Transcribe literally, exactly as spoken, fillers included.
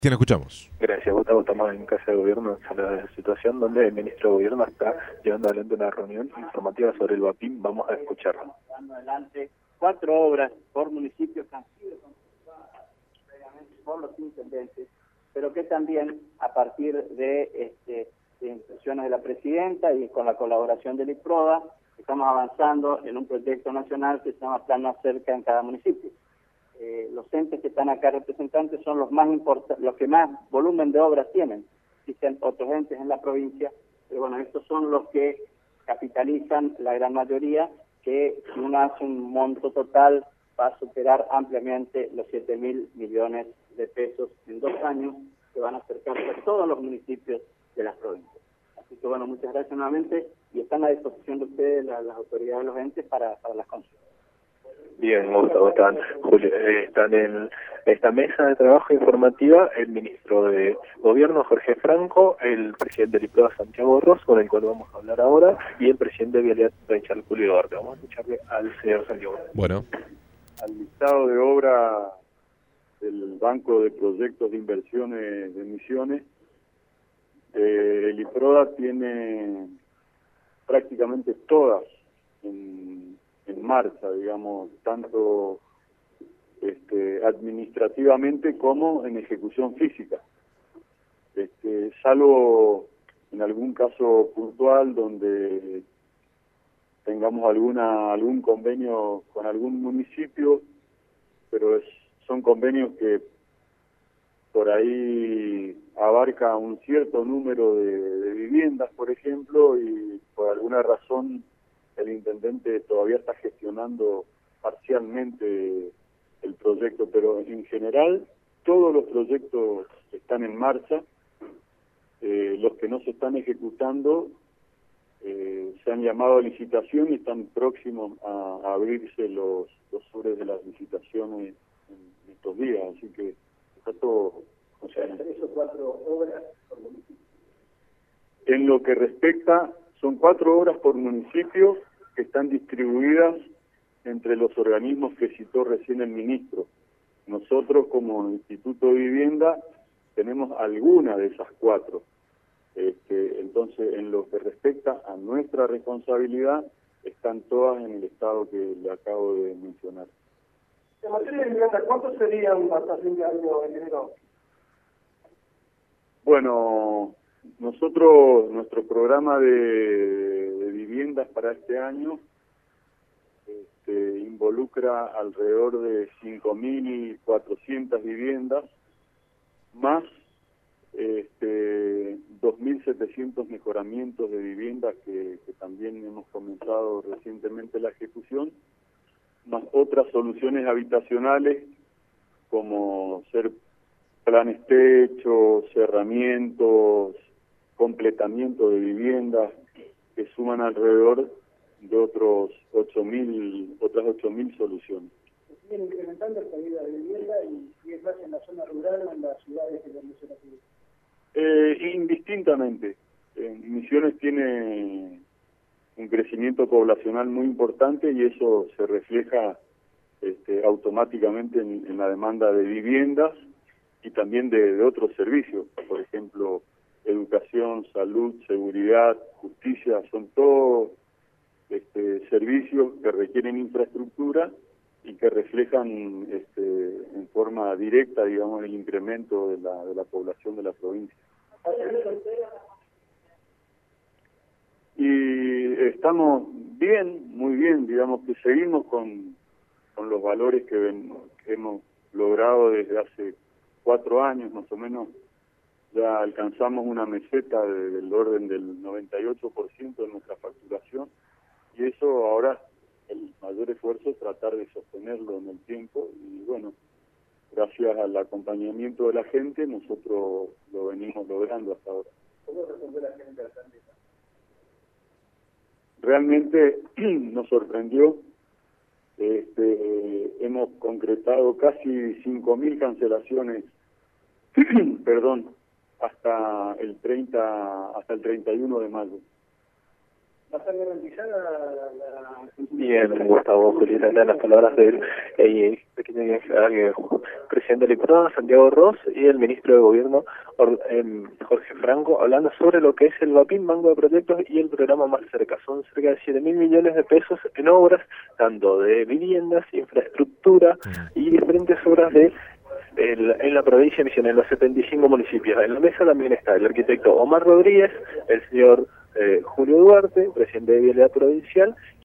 ¿Quién escuchamos? Gracias, Gustavo. Estamos en Casa de Gobierno, en sala de situación, donde el ministro de Gobierno está llevando adelante una reunión informativa sobre el VAPIM. Vamos a escucharlo. Dando adelante cuatro obras por municipios que han sido consensuadas previamente por los intendentes, pero que también a partir de, este, de instrucciones de la presidenta y con la colaboración del IPRODA, estamos avanzando en un proyecto nacional que se llama Plan Más Cerca en cada municipio. Eh, los entes que están acá representantes son los más importantes, los que más volumen de obras tienen. Existen otros entes en la provincia, pero bueno, estos son los que capitalizan la gran mayoría, que si uno hace un monto total va a superar ampliamente los siete mil millones de pesos en dos años, que van a acercarse a todos los municipios de las provincias. Así que bueno, muchas gracias nuevamente y están a disposición de ustedes las, las autoridades de los entes para, para las consultas. Bien, Gustavo, están, Julio, eh, están en esta mesa de trabajo informativa el ministro de Gobierno, Jorge Franco, el presidente del IPRODA, Santiago Ross, con el cual vamos a hablar ahora, y el presidente de Vialidad, Richard Julio Duarte. Vamos a escucharle al señor Santiago. Bueno. Al listado de obra del Banco de Proyectos de Inversiones de Misiones, eh, el IPRODA tiene prácticamente todas en en marcha, digamos, tanto este, administrativamente como en ejecución física. Este, salvo en algún caso puntual donde tengamos alguna algún convenio con algún municipio, pero es, son convenios que por ahí abarca un cierto número de, de viviendas, por ejemplo, y por alguna razón el intendente todavía está gestionando parcialmente el proyecto, pero en general todos los proyectos están en marcha. Eh, los que no se están ejecutando eh, se han llamado a licitación y están próximos a, a abrirse los, los sobres de las licitaciones en estos días, así que está todo funcionando. ¿Tres o cuatro obras por municipio? En lo que respecta, son cuatro obras por municipio que están distribuidas entre los organismos que citó recién el ministro. Nosotros, como Instituto de Vivienda, tenemos alguna de esas cuatro. Este, entonces, en lo que respecta a nuestra responsabilidad, están todas en el estado que le acabo de mencionar. En materia de vivienda, ¿cuántos serían hasta fin de año en enero? Bueno, nosotros, nuestro programa de, de viviendas para este año este, involucra alrededor de cinco mil cuatrocientas viviendas, más este, dos mil setecientos mejoramientos de viviendas que, que también hemos comenzado recientemente la ejecución, más otras soluciones habitacionales como ser planes techos, cerramientos, completamiento de viviendas, que suman alrededor de otros ocho mil, otras ocho mil soluciones. ¿Se siguen incrementando el pedido de vivienda y si es más en la zona rural o en las ciudades que la mencioné? Eh, indistintamente. En Misiones tiene un crecimiento poblacional muy importante y eso se refleja este, automáticamente en, en la demanda de viviendas y también de, de otros servicios, por ejemplo, educación, salud, seguridad, justicia, son todos este, servicios que requieren infraestructura y que reflejan este, en forma directa, digamos, el incremento de la, de la población de la provincia. Y estamos bien, muy bien, digamos que seguimos con, con los valores que, ven, que hemos logrado desde hace cuatro años más o menos. Ya alcanzamos una meseta de, del orden del noventa y ocho por ciento de nuestra facturación y eso ahora el mayor esfuerzo es tratar de sostenerlo en el tiempo y bueno, gracias al acompañamiento de la gente nosotros lo venimos logrando hasta ahora. ¿Cómo respondió la gente a la pandemia? Realmente nos sorprendió. Este, hemos concretado casi cinco mil cancelaciones, perdón, hasta el treinta, hasta el treinta y uno de mayo. ¿Va a estar garantizada la... Bien, Gustavo, Julieta, las palabras del eh, pequeño, eh, presidente del Diputado, Santiago Ros, y el ministro de Gobierno, Or, eh, Jorge Franco, hablando sobre lo que es el BAPIN, Banco de Proyectos, y el programa Más Cerca. Son cerca de siete mil millones de pesos en obras, tanto de viviendas, infraestructura y diferentes obras de El, en la provincia de Misiones, en los setenta y cinco municipios. En la mesa también está el arquitecto Omar Rodríguez, el señor eh, Julio Duarte, presidente de Vialidad Provincial,